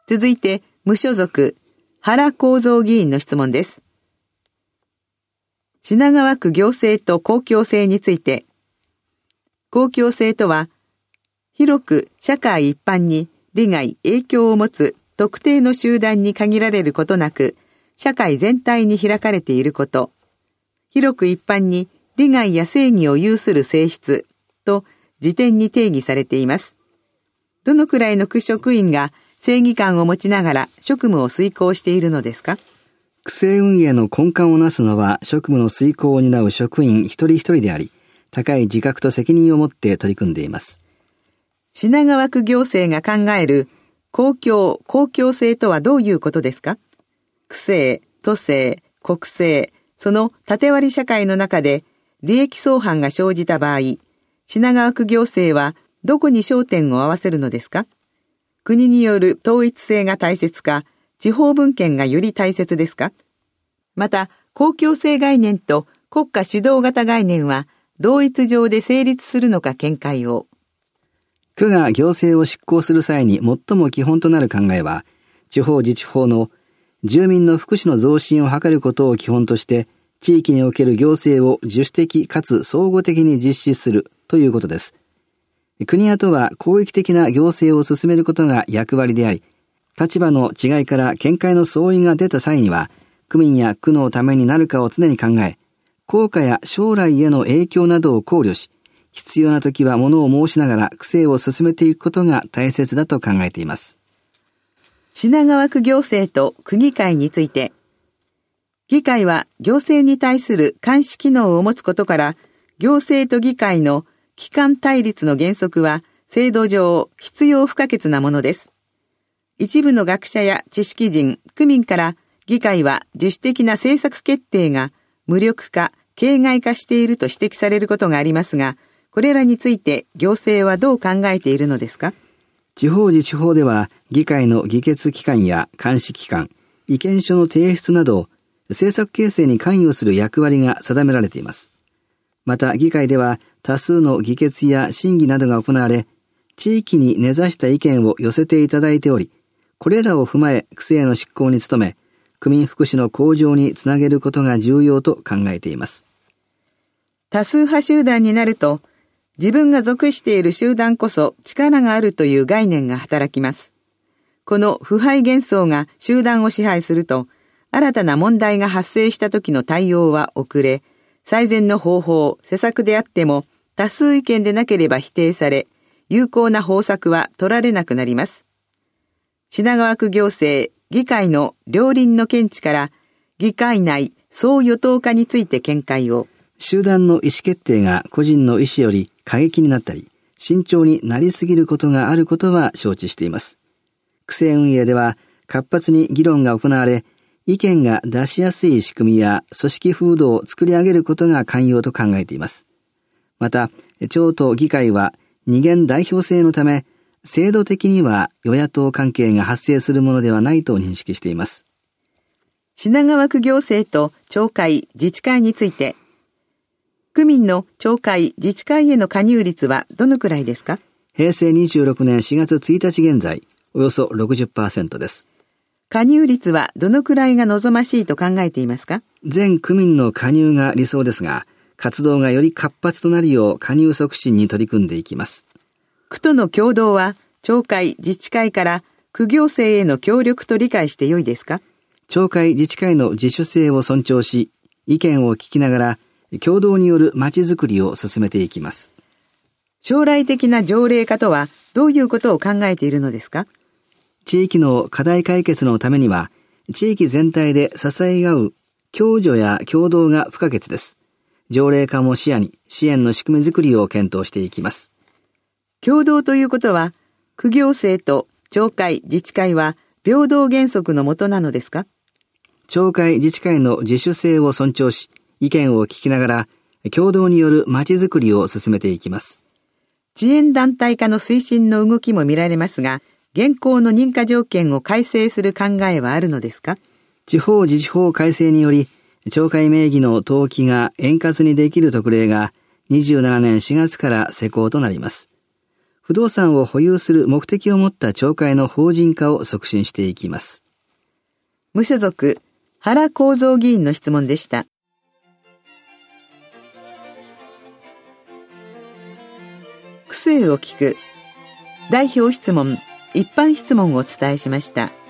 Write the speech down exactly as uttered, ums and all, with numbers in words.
続いて、無所属、原幸三議員の質問です。品川区行政と公共性について、公共性とは、広く社会一般に利害、影響を持つ特定の集団に限られることなく、社会全体に開かれていること、広く一般に利害や正義を有する性質と辞典に定義されています。どのくらいの区職員が正義感を持ちながら職務を遂行しているのですか？ 区政運営の根幹をなすのは職務の遂行を担う職員一人一人であり、高い自覚と責任を持って取り組んでいます。 品川区行政が考える公共・公共性とはどういうことですか？区政、都政、国政、その縦割り社会の中で利益相反が生じた場合、品川区行政はどこに焦点を合わせるのですか？国による統一性が大切か、地方分権がより大切ですか？また、公共性概念と国家主導型概念は同一上で成立するのか見解を。 区が行政を執行する際に最も基本となる考えは、地方自治法の住民の福祉の増進を図ることを基本として、地域における行政を自主的かつ総合的に実施するということです。国や都は広域的な行政を進めることが役割であり、立場の違いから見解の相違が出た際には、区民や区のためになるかを常に考え、効果や将来への影響などを考慮し、必要な時は物を申しながら区政を進めていくことが大切だと考えています。 品川区行政と区議会について、議会は行政に対する監視機能を持つことから、行政と議会の機関対立の原則は制度上必要不可欠なものです。一部の学者や知識人、区民から議会は自主的な政策決定が無力化、形骸化していると指摘されることがありますが、これらについて行政はどう考えているのですか？ 地方自治法では議会の議決機関や監視機関、意見書の提出など政策形成に関与する役割が定められています。また議会では多数の議決や審議などが行われ、地域に根ざした意見を寄せていただいており、これらを踏まえ区政の執行に努め、区民福祉の向上につなげることが重要と考えています。 多数派集団になると、自分が属している集団こそ力があるという概念が働きます。この腐敗幻想が集団を支配すると、新たな問題が発生した時の対応は遅れ、最善の方法、施策であっても多数意見でなければ否定され、有効な方策は取られなくなります。品川区行政、議会の両輪の見地から、議会内総与党化について見解を。 集団の意思決定が個人の意思より過激になったり、慎重になりすぎることがあることは承知しています。区政運営では活発に議論が行われ、意見が出しやすい仕組みや組織風土を作り上げることが肝要と考えています。また、町と議会は二元代表制のため、制度的には与野党関係が発生するものではないと認識しています。 品川区行政と町会、自治会について、区民の町会、自治会への加入率はどのくらいですか？ へいせいにじゅうろくねんしがつついたち現在、およそ ろくじゅっパーセント です。 加入率はどのくらいが望ましいと考えていますか？ 全区民の加入が理想ですが、活動がより活発となるよう加入促進に取り組んでいきます。 区との協働は、町会、自治会から区行政への協力と理解してよいですか？ 町会、自治会の自主性を尊重し、意見を聞きながら、共同によるまちづくりを進めていきます。 将来的な条例化とはどういうことを考えているのですか？ 地域の課題解決のためには、地域全体で支え合う共助や協働が不可欠です。条例化も視野に支援の仕組みづくりを検討していきます。 共同ということは、区行政と町会、自治会は平等原則のもとなのですか？ 町会、自治会の自主性を尊重し、意見を聞きながら、共同によるまちづくりを進めていきます。 遅延団体化の推進の動きも見られますが、現行の認可条件を改正する考えはあるのですか？ 地方自治法改正により、町会名義の登記が円滑にできる特例がにじゅうななねんしがつから施行となります。 不動産を保有する目的を持った町会の法人化を促進していきます。 無所属、原幸三議員の質問でした。区政を聞く。代表質問、一般質問をお伝えしました。